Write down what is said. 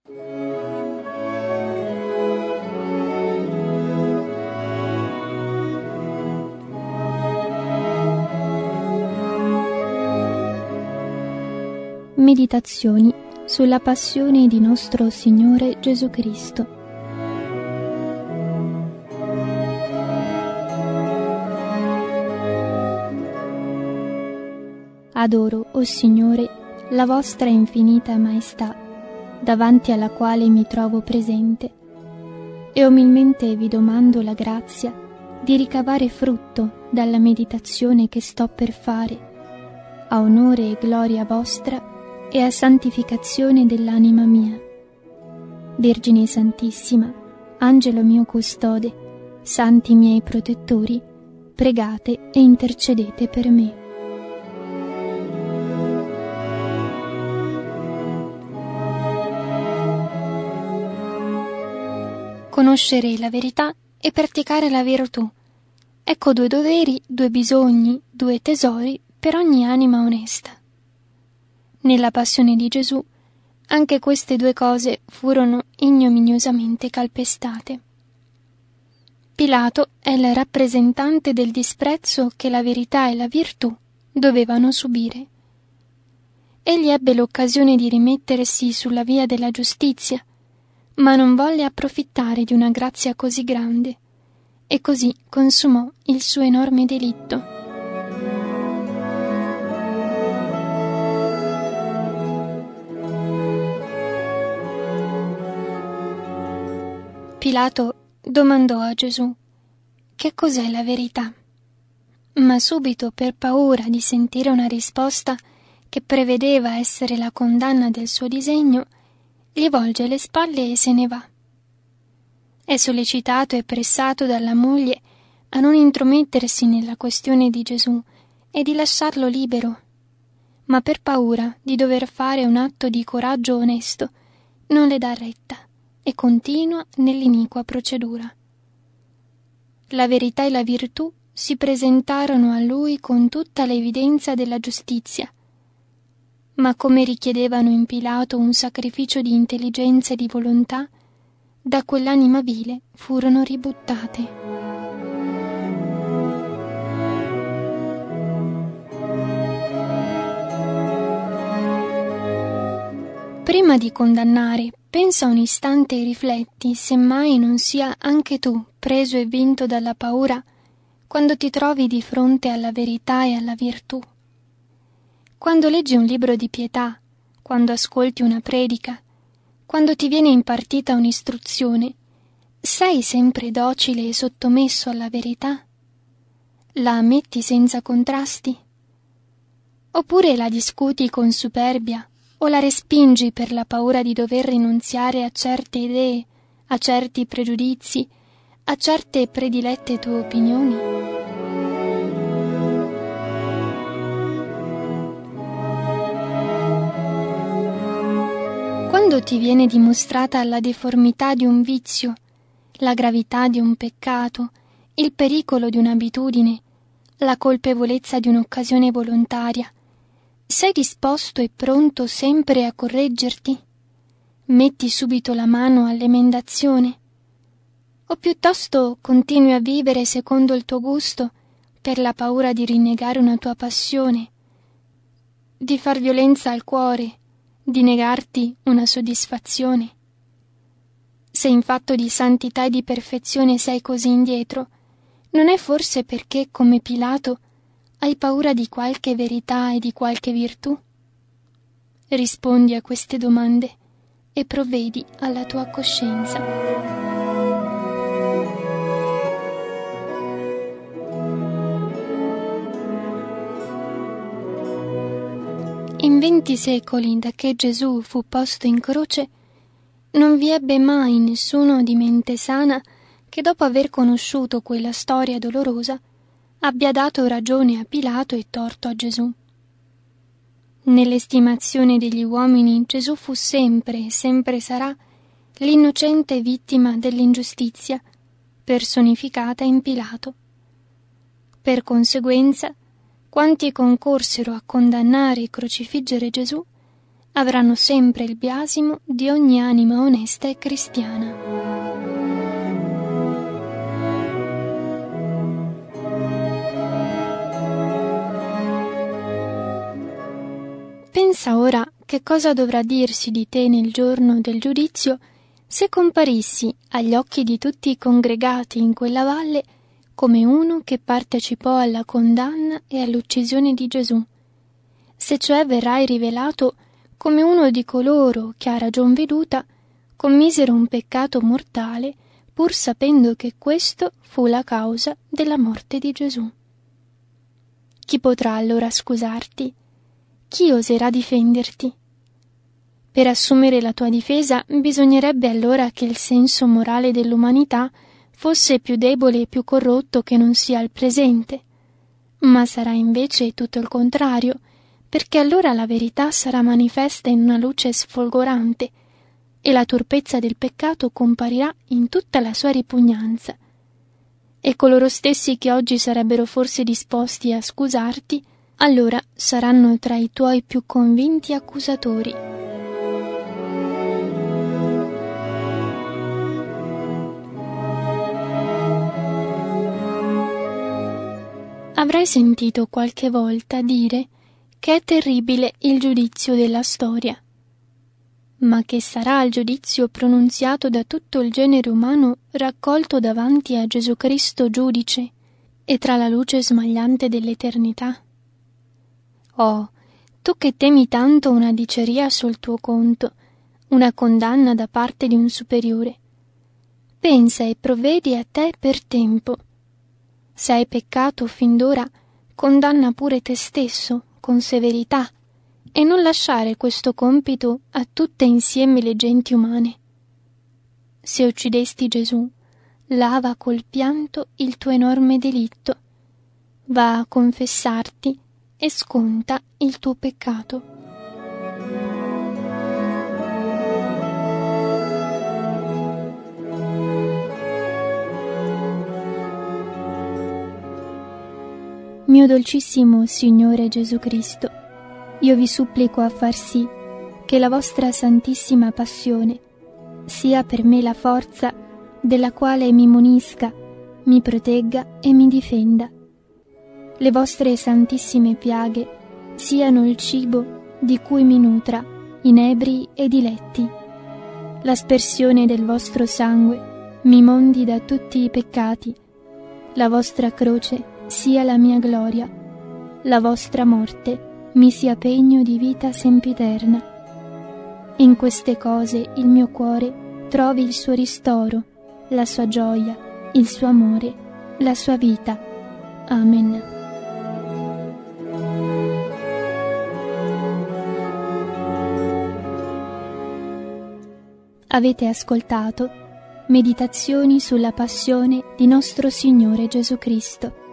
Meditazioni sulla passione di nostro Signore Gesù Cristo. Adoro, o Signore, la vostra infinita maestà, davanti alla quale mi trovo presente, e umilmente vi domando la grazia di ricavare frutto dalla meditazione che sto per fare, a onore e gloria vostra e a santificazione dell'anima mia. Vergine Santissima, Angelo mio custode, santi miei protettori, pregate e intercedete per me. Conoscere la verità e praticare la virtù. Ecco due doveri, due bisogni, due tesori per ogni anima onesta. Nella passione di Gesù, anche queste due cose furono ignominiosamente calpestate. Pilato è il rappresentante del disprezzo che la verità e la virtù dovevano subire. Egli ebbe l'occasione di rimettersi sulla via della giustizia, ma non volle approfittare di una grazia così grande, e così consumò il suo enorme delitto. Pilato domandò a Gesù: «Che cos'è la verità?» Ma subito, per paura di sentire una risposta che prevedeva essere la condanna del suo disegno, gli volge le spalle e se ne va. È sollecitato e pressato dalla moglie a non intromettersi nella questione di Gesù e di lasciarlo libero, ma per paura di dover fare un atto di coraggio onesto non le dà retta e continua nell'iniqua procedura. La verità e la virtù si presentarono a lui con tutta l'evidenza della giustizia, ma come richiedevano in Pilato un sacrificio di intelligenza e di volontà, da quell'anima vile furono ributtate. Prima di condannare, pensa un istante e rifletti se mai non sia anche tu preso e vinto dalla paura quando ti trovi di fronte alla verità e alla virtù. Quando leggi un libro di pietà, quando ascolti una predica, quando ti viene impartita un'istruzione, sei sempre docile e sottomesso alla verità? La ammetti senza contrasti? Oppure la discuti con superbia o la respingi per la paura di dover rinunziare a certe idee, a certi pregiudizi, a certe predilette tue opinioni? Quando ti viene dimostrata la deformità di un vizio, la gravità di un peccato, il pericolo di un'abitudine, la colpevolezza di un'occasione volontaria, sei disposto e pronto sempre a correggerti? Metti subito la mano all'emendazione? O piuttosto continui a vivere secondo il tuo gusto per la paura di rinnegare una tua passione, di far violenza al cuore, di negarti una soddisfazione? Se in fatto di santità e di perfezione sei così indietro, non è forse perché, come Pilato, hai paura di qualche verità e di qualche virtù? Rispondi a queste domande e provvedi alla tua coscienza. In 20 secoli, da che Gesù fu posto in croce, non vi ebbe mai nessuno di mente sana che, dopo aver conosciuto quella storia dolorosa, abbia dato ragione a Pilato e torto a Gesù. Nell'estimazione degli uomini Gesù fu sempre e sempre sarà l'innocente vittima dell'ingiustizia, personificata in Pilato. Per conseguenza, quanti concorsero a condannare e crocifiggere Gesù avranno sempre il biasimo di ogni anima onesta e cristiana. Pensa ora che cosa dovrà dirsi di te nel giorno del giudizio se comparissi agli occhi di tutti i congregati in quella valle come uno che partecipò alla condanna e all'uccisione di Gesù, se cioè verrai rivelato come uno di coloro che a ragion veduta commisero un peccato mortale pur sapendo che questo fu la causa della morte di Gesù. Chi potrà allora scusarti? Chi oserà difenderti? Per assumere la tua difesa bisognerebbe allora che il senso morale dell'umanità fosse più debole e più corrotto che non sia al presente, ma sarà invece tutto il contrario, perché allora la verità sarà manifesta in una luce sfolgorante e la torpezza del peccato comparirà in tutta la sua ripugnanza. E coloro stessi che oggi sarebbero forse disposti a scusarti, allora saranno tra i tuoi più convinti accusatori. Avrai sentito qualche volta dire che è terribile il giudizio della storia, ma che sarà il giudizio pronunziato da tutto il genere umano raccolto davanti a Gesù Cristo giudice e tra la luce smagliante dell'eternità? Oh, tu che temi tanto una diceria sul tuo conto, una condanna da parte di un superiore, pensa e provvedi a te per tempo. Se hai peccato fin d'ora, condanna pure te stesso con severità e non lasciare questo compito a tutte insieme le genti umane. Se uccidesti Gesù, lava col pianto il tuo enorme delitto, va a confessarti e sconta il tuo peccato. Mio dolcissimo Signore Gesù Cristo, io vi supplico a far sì che la vostra santissima passione sia per me la forza della quale mi munisca, mi protegga e mi difenda. Le vostre santissime piaghe siano il cibo di cui mi nutra, inebri e diletti. L'aspersione del vostro sangue mi mondi da tutti i peccati. La vostra croce sia la mia gloria, la vostra morte mi sia pegno di vita sempiterna. In queste cose il mio cuore trovi il suo ristoro, la sua gioia, il suo amore, la sua vita. Amen. Avete ascoltato Meditazioni sulla passione di nostro Signore Gesù Cristo,